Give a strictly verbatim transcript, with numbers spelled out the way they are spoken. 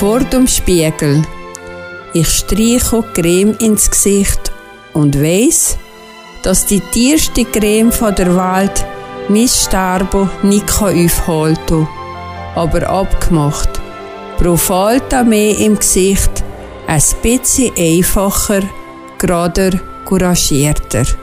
vor dem Spiegel. Ich streiche Creme ins Gesicht und weiss, dass die tierste Creme von der Welt mein Sterben nicht aufholen kann. Aber abgemacht. Pro Falta mehr im Gesicht, ein bisschen einfacher, gerader, couragierter.